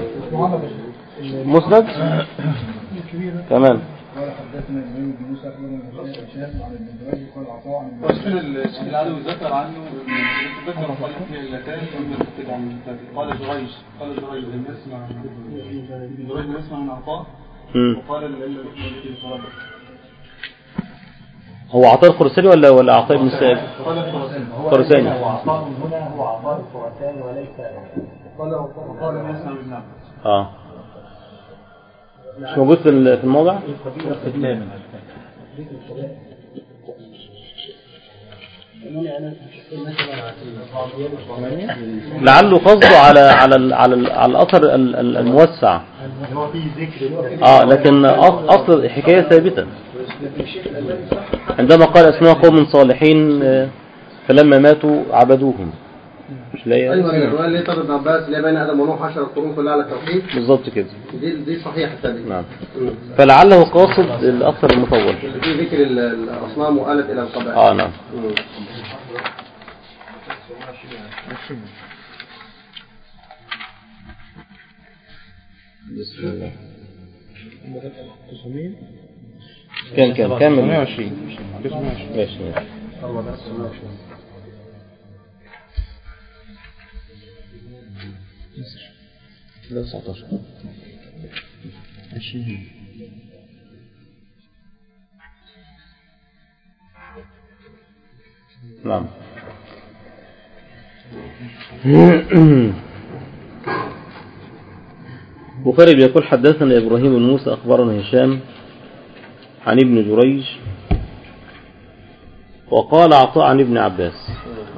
مسند كمان. قال حدثنا ابن موسى بن هشام عن ابن جريج قال عطاء عن وشكل الشيخ العلوي ذكر عنه ذكر قال اللتان قال جريج قال جريج لم يسمع ابن جريج لم يسمع من عطاء وقال العلة التي صارت. هو عطاء الخرساني ولا ولا عطاء بن السائب؟ خرساني. هو عطاء هنا هو عطاء الخرساني وليس قال قال لم يسمع من نعم. اه مش موجود في الموضع في الثامن. لعله قصده على على على على الاثر الموسع اه لكن اصل الحكايه ثابته عندما قال اسماء قوم صالحين فلما ماتوا عبدوهم. مش لاقي ايوه الروايه اللي طلب ابن عباس اللي بين ادم ونوح عشرة قرون كلها على التوحيد بالظبط كده. دي دي صحيحه الثانيه. نعم. فلعله قاصد الاثر المطول في ذكر الاصنام وآلت الى القبائل. اه نعم. بسم الله. كم كم كم مئة وعشرين ماشي ده تسعتاشر عشرين. نعم. بخاري بيقول حدثنا إبراهيم بن موسى أخبرنا هشام عن ابن جريج، وقال عطاء عن ابن عباس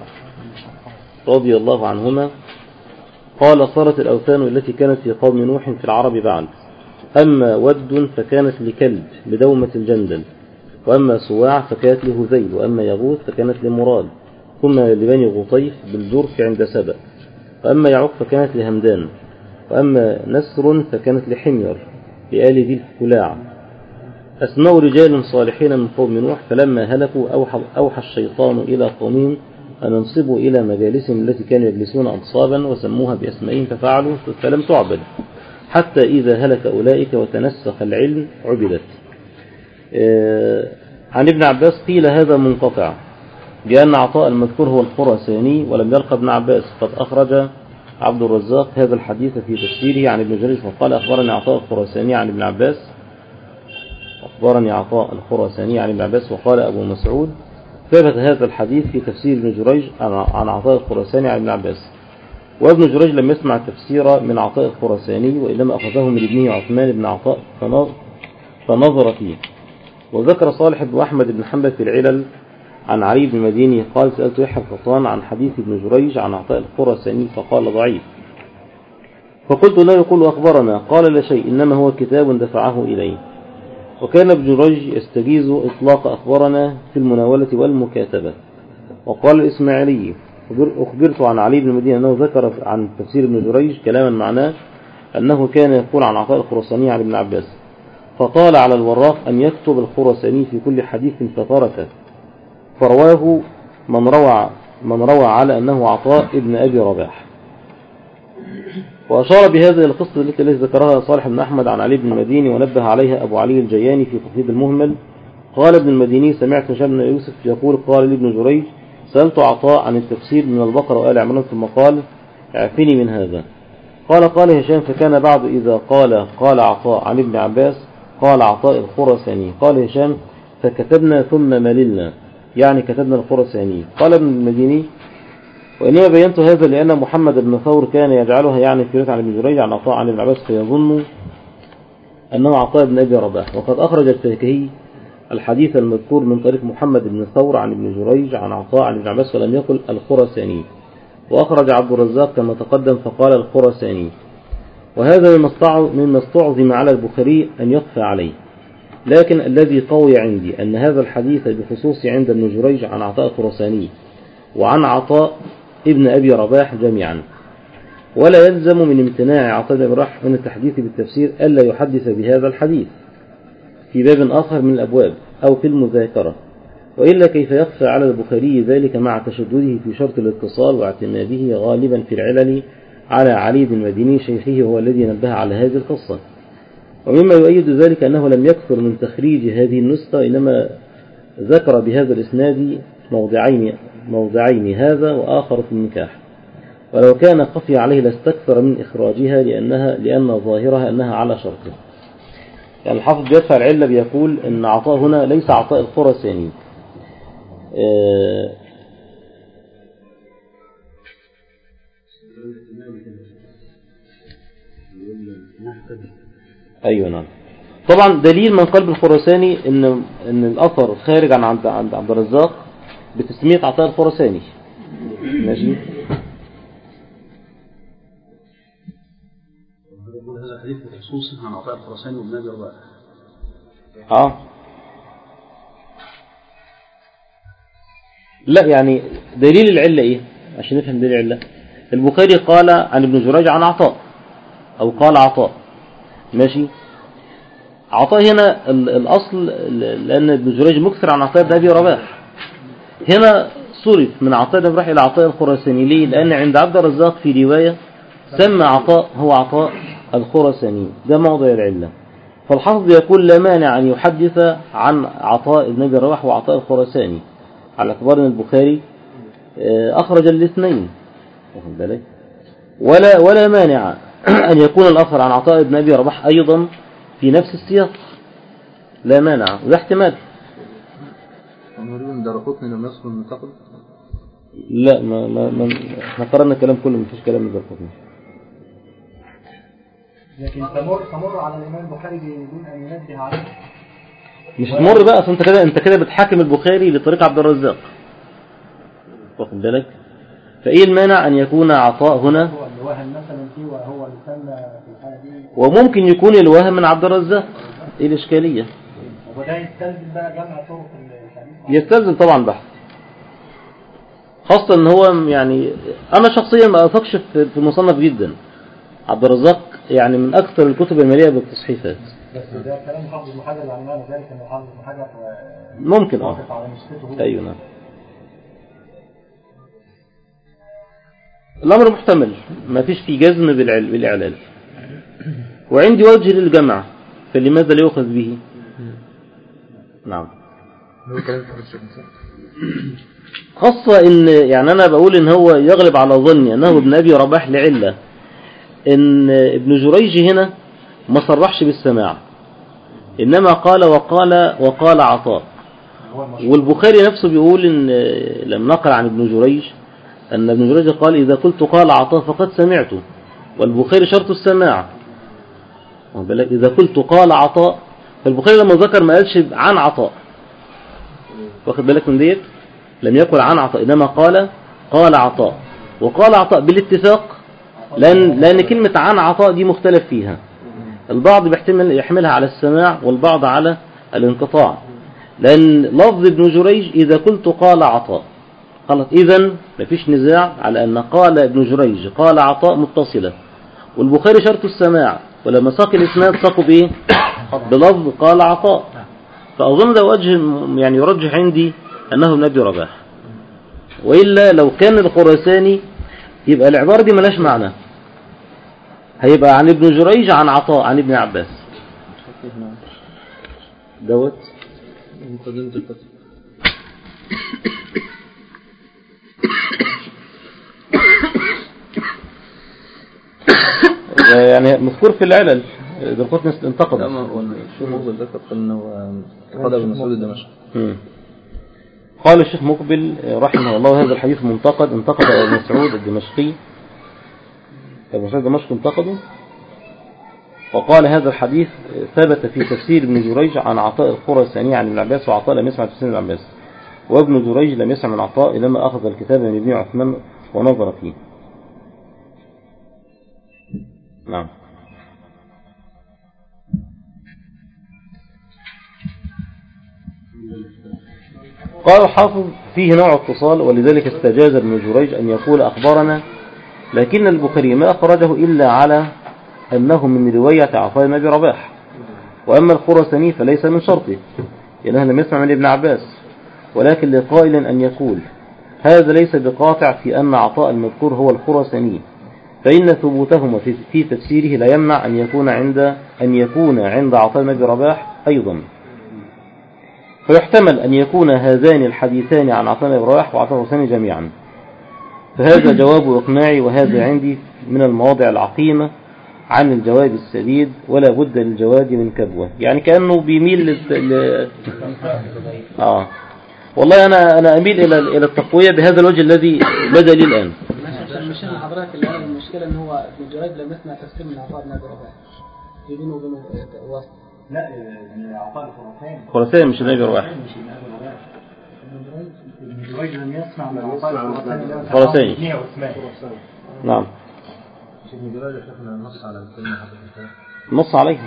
رضي الله عنهما قال صارت الأوثان التي كانت في قوم نوح في العرب بعد، أما ود فكانت لكلب بدومة الجندل، وأما سواع فكانت لهذيل، وأما يغوث فكانت لمراد، ثم لبني غطيف بالجرف عند سبأ، وأما يعوق فكانت لهمدان، وأما نسر فكانت لحمير لآل ذي الكلاع، أسماء رجال صالحين من قوم نوح، فلما هلكوا أوحى, أوحى الشيطان إلى قومهم أن انصبوا إلى مجالسهم التي كانوا يجلسون أنصابا وسموها بأسمائهم ففعلوا، فلم تعبد حتى إذا هلك أولئك وتنسخ العلم عبدت. آه عن ابن عباس قيل هذا منقطع، لأن عطاء المذكور هو الخراساني ولم يلقى ابن عباس. قد أخرج عبد الرزاق هذا الحديث في تفسيره عن ابن جريج وقال أخبرني عطاء الخراساني عن ابن عباس أخبرني عطاء الخراساني عن ابن عباس. وقال أبو مسعود ثبت هذا الحديث في تفسير ابن جريج عن عطاء الخراساني عن ابن عباس. وابن جريج لم يسمع التفسير من عطاء الخراساني، وإنما أخذه من ابنه عثمان بن عطاء فنظر فيه. وذكر صالح بن أحمد بن حنبل في العلل عن علي بن مديني قال سألت يحيى القطان عن حديث ابن جريج عن عطاء الخراساني فقال ضعيف، فقلت لا يقول أخبرنا، قال لا شيء إنما هو كتاب دفعه إليه. وكان ابن جريج يستجيز إطلاق أخبرنا في المناولة والمكاتبة. وقال الإسماعيلي أخبرت عن علي بن مدينة أنه ذكر عن تفسير ابن جريج كلاما معناه أنه كان يقول عن عطاء الخراساني عن ابن عباس، فطال على الوراق أن يكتب الخراساني في كل حديث فتركه، فرواه من روى من روى على أنه عطاء ابن أبي رباح. وأشار بهذه القصة التي ذكرها صالح بن أحمد عن علي بن المديني ونبه عليها أبو علي الجياني في تقريب المهمل. قال ابن المديني سمعت هشام بن يوسف يقول قال لابن جريج سألت عطاء عن التفسير من البقرة وآل عمران ثم قال اعفني من هذا. قال قال هشام فكان بعد إذا قال قال عطاء عن ابن عباس قال عطاء الخراساني. قال هشام فكتبنا ثم مللنا، يعني كتبنا الخراساني. قال ابن المديني وإنما بينت هذا لأن محمد بن ثور كان يجعلها يعني في رواية عن ابن جريج عن عطاء عن ابن عباس فيظن أنه عطاء بن أبي رباح. وقد أخرج الفاكهي الحديث المذكور من طريق محمد بن ثور عن ابن جريج عن عطاء عن ابن عباس ولم يقل الخراساني. وأخرج عبد الرزاق كما تقدم فقال الخراساني. وهذا مما استعظم على البخاري أن يخفى عليه، لكن الذي قوي عندي أن هذا الحديث بخصوص عند ابن جريج عن عطاء الخراساني وعن عطاء ابن أبي رباح جميعا، ولا يلزم من امتناع عطاء بن رباح من التحديث بالتفسير ألا يحدث بهذا الحديث في باب آخر من الأبواب أو في المذاكرة، وإلا كيف يخفى على البخاري ذلك مع تشدده في شرط الاتصال واعتماده غالبا في العلل على علي بن المديني شيخه هو الذي نبه على هذه القصة. ومما يؤيد ذلك أنه لم يكثر من تخريج هذه النسخة، إنما ذكر بهذا الإسناد موضعين, موضعين هذا وآخر في النكاح، ولو كان خفي عليه لاستكثر من إخراجها لأنها لأن ظاهرها أنها على شرطه. يعني الحافظ بيدفع العلة بيقول أن عطاء هنا ليس عطاء الخراساني. آه أيوة نعم. طبعا دليل من قلب الخراساني ان ان الاثر خارج عن عند عند عبد الرزاق بتسميه عطاء الخراساني. ماشي. هذا حديث بخصوص عن عطاء الخراساني وابن ابي رباح. اه لا يعني دليل العله ايه عشان نفهم دليل العله. البخاري قال عن ابن جريج عن عطاء او قال عطاء. ماشي. عطاء هنا الأصل لأن ابن جريج مكثر عن عطاء بن أبي رباح، هنا صرف من عطاء بن رباح إلى عطاء الخراساني. ليه؟ لأن عند عبد الرزاق في رواية سمى عطاء هو عطاء الخراساني، ده موضع العلة. فالحافظ يقول لا مانع أن يحدث عن عطاء بن أبي رباح وعطاء الخراساني على اعتبار أن البخاري أخرج الاثنين، ولا ولا مانع أن يكون الأثر عن عطاء بن أبي رباح أيضا في نفس السياق، لا مانع، وده احتمال. نريد درقطني لم يصل المنتقد. لا ما ما, ما احنا قرأنا الكلام كله، مفيش كلام من درقطني. لكن تمر تمر على الإمام البخاري بدون أن ينبه عليه. مش تمر بقى، اصل انت كده انت كده بتحاكم البخاري لطريق عبد الرزاق، واخد بالك؟ فايه المانع ان يكون عطاء هنا هو اللي وهم مثلا فيه وهو اللي سمى في الحالة دي، وممكن يكون الوهم من عبد الرزاق. ايه الاشكاليه؟ وده يستلزم بقى جمع طرق الحديث. يستلزم طبعا بحث، خاصه ان هو يعني انا شخصيا ما اثقش في المصنف جدا. عبد الرزاق يعني من اكثر الكتب المليئه بالتصحيفات. بس ده كلام حافظ ابن حجر، يعني معنى ذلك ان حافظ ابن حجر ممكن اه على نسبته. ايوه نعم. الامر محتمل، ما فيش فيه جزم بالعل... بالاعلال. وعندي وجه للجمع، فلماذا لا يؤخذ به؟ نعم. خاصة ان يعني انا بقول ان هو يغلب على ظني انه ابن ابي رباح لعلة ان ابن جريج هنا ما صرحش بالسماع، انما قال وقال وقال عطاء. والبخاري نفسه بيقول ان لم نقل عن ابن جريج ان ابن جريج قال اذا قلت قال عطاء فقد سمعته، والبخاري شرط السماع. اذا قلت قال عطاء، فالبخاري لما ذكر ما قالش عن عطاء، واخد بالك من ديت؟ لم يقل عن عطاء، انما قال قال عطاء. وقال عطاء بالاتفاق، لان لان كلمه عن عطاء دي مختلف فيها، البعض بيحتمل يحملها على السماع والبعض على الانقطاع، لان لفظ ابن جريج اذا قلت قال عطاء خلاص، اذا مفيش نزاع على ان قال ابن جريج قال عطاء متصله، والبخاري شرط السماع، ولما ساق الاسناد ساقوا بايه؟ بلفظ قال عطاء. فاظن ده وجه يعني يرجح عندي انه ابن ابي رباح، والا لو كان الخراساني يبقى العباره دي ملاش معنى، هيبقى عن ابن جريج عن عطاء عن ابن عباس دوت مقدمة الفتح. يعني مذكور في العلل ذو القطن انتقد. لا ما هو الشيخ مقبل ذكر انه انتقد ابن مسعود الدمشقي. قال الشيخ مقبل رحمه الله هذا الحديث منتقد، انتقد ابن مسعود الدمشقي، ابن مسعود الدمشقي انتقده، وقال هذا الحديث ثبت في تفسير ابن جريج عن عطاء الخراساني عن ابن عباس، وعطاء لم يسمع تفسير ابن عباس، وابن جريج لم يسمع من عطاء لما أخذ الكتاب من ابن عثمان ونظر فيه. نعم. قال الحافظ فيه نوع اتصال، ولذلك استجاز ابن جريج أن يقول أخبرنا، لكن البخاري ما أخرجه إلا على أنه من رواية عطاء بن أبي رباح، وأما الخراساني فليس من شرطه لأنه لم يسمع من ابن عباس، ولكن لقائل أن يقول هذا ليس بقاطع في أن عطاء المذكور هو الخراساني، فإن ثبوتهما في تفسيره لا يمنع أن يكون عند أن يكون عند عطاء بن أبي رباح أيضا، فيحتمل أن يكون هذان الحديثان عن عطاء بن أبي رباح وعطاء الخراساني جميعا. فهذا جواب إقناعي، وهذا عندي من المواضع العقيمة عن الجواب السديد، ولا بد للجواد من كبوة. يعني كأنه بيميل لل... ل... آه والله أنا أنا أميل إلى إلى التقوية بهذا الوجه الذي بدا لي الآن. مش أنا حضرتك اللي قال المشكلة إن هو ابن جريج لم يسمع تفسير من عطاء بن أبي رباح، بينه وبينه واسطة. لا عطاء الخراساني خراساني مش ابن أبي رباح. ابن جريج لم يسمع من عطاء الخراساني خراساني. نعم. ابن جريج شيخنا نص على الكلمة حضرتك. نص عليه.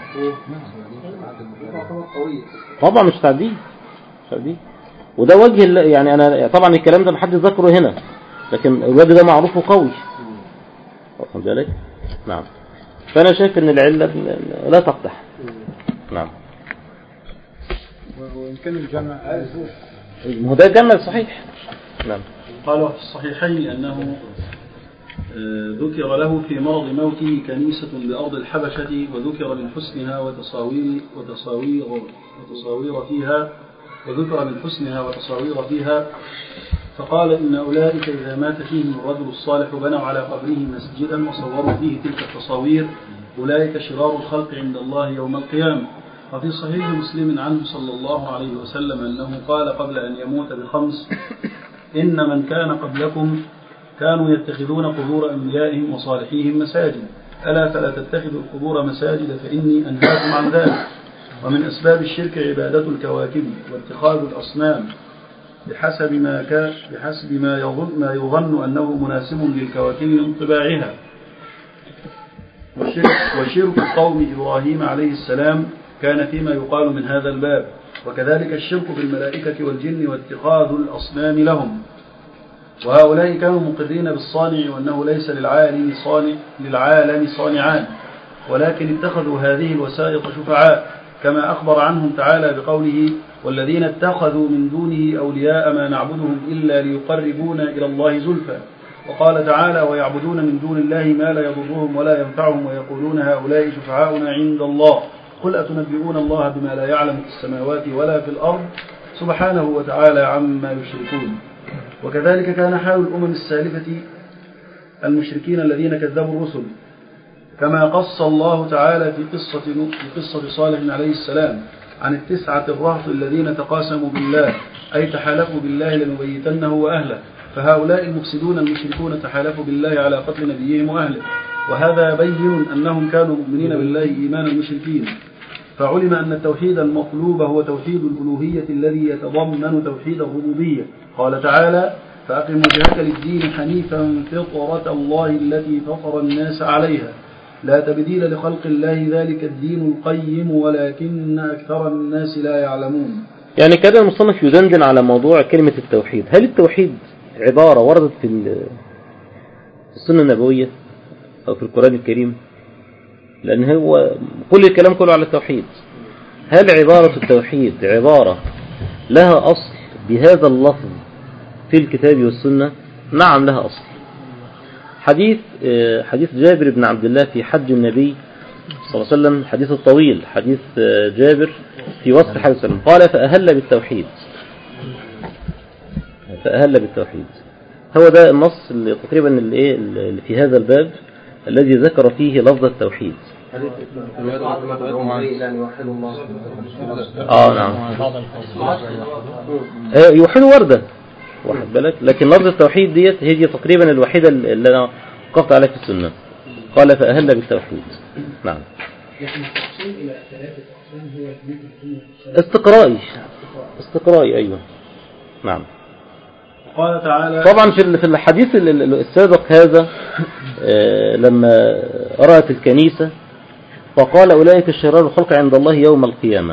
طبعا مش تعديل. مش تعديل. وده وجه يعني أنا طبعا الكلام ده محدش ذكره هنا، لكن الوجه ده معروف وقوي. واخد بالك؟ نعم. فأنا شايف إن العلة لا تقدح. نعم. وإن كان الجمع هو ده الجمع الصحيح. نعم. قال في الصحيحين أنه ذكر له في مرض موته كنيسة بأرض الحبشة، وذكر من حسنها وتصاوير وتصاوير وتصاوير فيها وذكر من حسنها وتصاوير فيها فقال إن أولئك إذا مات فيهم الرجل الصالح بنوا على قبره مسجدا وصوروا فيه تلك التصاوير، أولئك شرار الخلق عند الله يوم القيامة. وفي صحيح مسلم عنه صلى الله عليه وسلم أنه قال قبل أن يموت بخمس: إن من كان قبلكم كانوا يتخذون قبور أنبيائهم وصالحيهم مساجد، ألا فلا تتخذوا القبور مساجد فإني أنهاكم عن ذلك. ومن أسباب الشرك عبادة الكواكب واتخاذ الأصنام بحسب ما كان بحسب ما يظن ما يظن أنه مناسب للكواكب من طباعها. وشرك, وشرك قوم إبراهيم عليه السلام كان فيما يقال من هذا الباب، وكذلك الشرك بالملائكة والجن واتخاذ الأصنام لهم. وهؤلاء كانوا مقرين بالصانع وأنه ليس للعالم صانع للعالم صانعان، ولكن اتخذوا هذه الوسائط شفعاء، كما أخبر عنهم تعالى بقوله: والذين اتخذوا من دونه أولياء ما نعبدهم إلا ليقربونا إلى الله زلفى. وقال تعالى: ويعبدون من دون الله ما لا يضرهم ولا ينفعهم ويقولون هؤلاء شفعاؤنا عند الله قل أتنبئون الله بما لا يعلم في السماوات ولا في الأرض سبحانه وتعالى عما يشركون. وكذلك كان حال الأمم السالفة المشركين الذين كذبوا الرسل، كما قص الله تعالى في قصة في قصة صالح عليه السلام عن التسعة الرهط الذين تقاسموا بالله، أي تحالفوا بالله لنبيتنه وأهله. فهؤلاء المفسدون المشركون تحالفوا بالله على قتل نبيهم وأهله، وهذا يبين أنهم كانوا مؤمنين بالله إيمان المشركين. فعلم أن التوحيد المطلوب هو توحيد الألوهية الذي يتضمن توحيد الربوبية. قال تعالى: فأقم وجهك للدين حنيفا فطرة الله التي فطر الناس عليها لا تبديل لخلق الله ذلك الدين القيم ولكن أكثر الناس لا يعلمون. يعني كان المصنف يدندن على موضوع كلمة التوحيد. هل التوحيد عبارة وردت في السنة النبوية أو في القرآن الكريم؟ لأن هو كل الكلام كله على التوحيد. هل عبارة التوحيد عبارة لها أصل بهذا اللفظ في الكتاب والسنة؟ نعم لها أصل. حديث حديث جابر بن عبد الله في حج النبي صلى الله عليه وسلم، حديث الطويل، حديث جابر في وصف حج وسلم، قال: فأهل بالتوحيد فأهل بالتوحيد. هو ده النص اللي تقريبا اللي في هذا الباب الذي ذكر فيه لفظ التوحيد. اه نعم يوحد وردة واحد بالك، لكن لفظ التوحيد ديت هي دي تقريبا الوحيدة اللي انا وقفت عليها في السنة. قال: فأهل بالتوحيد. نعم. استقرائي استقرائي ايوه نعم. قال تعالى طبعا في الحديث السابق هذا لما رأت الكنيسة فقال: أولئك شرار الخلق عند الله يوم القيامة.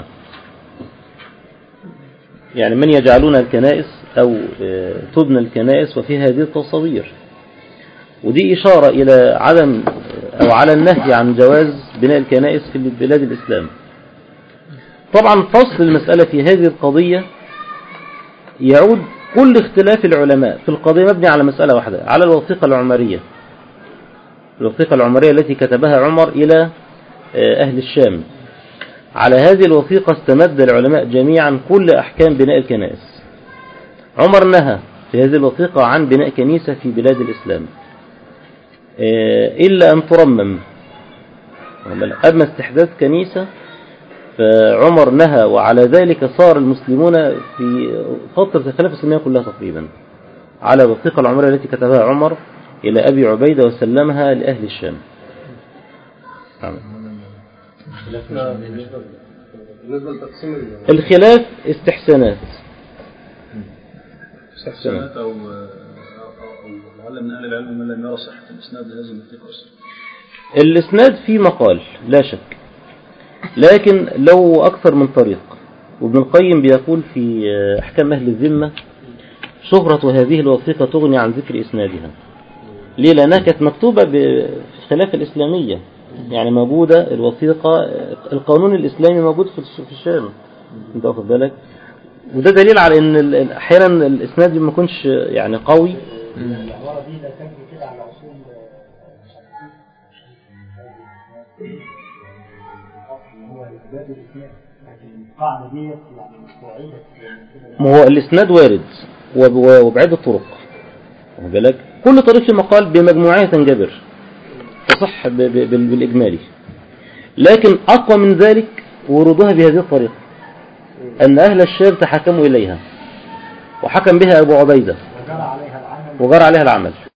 يعني من يجعلون الكنائس أو تبنى الكنائس وفي هذه التصوير، ودي إشارة إلى عدم أو على النهي عن جواز بناء الكنائس في بلاد الإسلام. طبعا فصل المسألة في هذه القضية يعود كل اختلاف العلماء في القضية مبني على مسألة واحدة، على الوثيقة العمرية الوثيقة العمرية التي كتبها عمر إلى أهل الشام. على هذه الوثيقة استمد العلماء جميعا كل أحكام بناء الكنائس. عمر نهى في هذه الوثيقة عن بناء كنيسة في بلاد الإسلام إلا أن ترمم. أما استحداث كنيسة فعمر نهى، وعلى ذلك صار المسلمون في فترة الخلافة الإسلامية كلها تقريبا على الوثيقة العمرية التي كتبها عمر إلى أبي عبيدة وسلمها لأهل الشام. الخلاف استحسانات استحسانات أو لعل من أهل العلم من لم يرى صحة الإسناد لهذه الوثيقة. الإسناد في مقال لا شك، لكن لو أكثر من طريق. وابن القيم بيقول في أحكام أهل الذمة: شهرة هذه الوثيقة تغني عن ذكر إسنادها. ليه؟ لأنها كانت مكتوبة بالخلافة الإسلامية، يعني موجودة الوثيقة، القانون الإسلامي موجود في الشام، انت واخد بالك؟ وده دليل على ان احيانا الاسناد ما يكونش يعني قوي. العبارة دي لا تجري كده على اصول هو اثبات الاسناد، لكن القاعدة دي يعني مستوعبة. ما هو الاسناد وارد وبعدة طرق، واخد بالك؟ كل طريق في مقال بمجموعة تنجبر تصح بالاجمالي، لكن اقوى من ذلك ورودها بهذه الطريقة، أن أهل الشام تحكموا إليها وحكم بها أبو عبيدة وجرى عليها العمل